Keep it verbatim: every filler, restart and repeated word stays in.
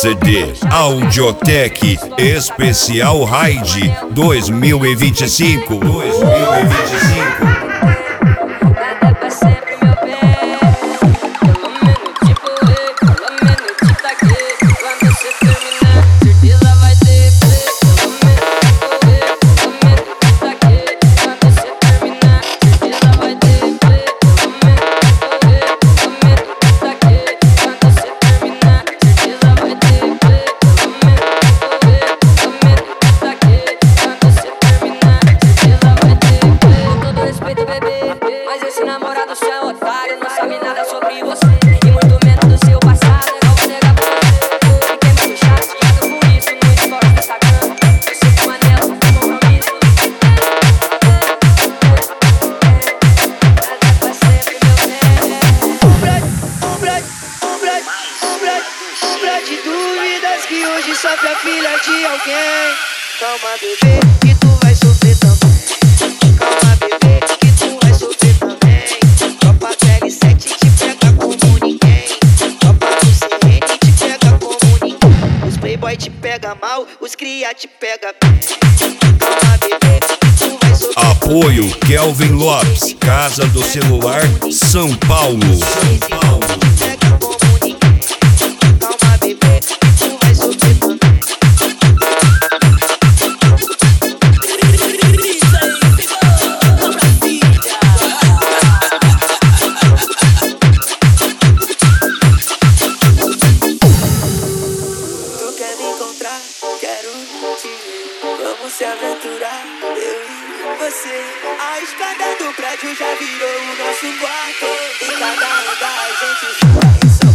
C D Audiotech Especial Raid dois mil e vinte e cinco. dois mil e vinte e cinco. Mas esse namorado seu é otário, não sabe nada sobre você e muito menos do seu passado. Eu não vou negar pra você. Fiquei muito chateado com isso no story do Instagram. Você com anel, sem compromisso. Nada pra sempre, meu bem. Um brade, um brade, um brade, um brade, um brade de dúvidas que hoje sofre a filha de alguém. Calma, bebê, que tu vai sofrer também. Calma, bebê, que tu vai sofrer também. Tropa do L sete te pega como ninguém. Tropa do C N te pega como ninguém. Os playboy te pega mal, os cria te pega bem. Calma, bebê, que tu vai sofrer. Apoio Kelvin Lopes, Casa do Celular, São Paulo. São Paulo. Pega como ninguém. Calma, bebê, que tu vai sofrer também. Quero te ver, vamos se aventurar, eu e você. A escada do prédio já virou o nosso quarto. Em cada andar a gente vai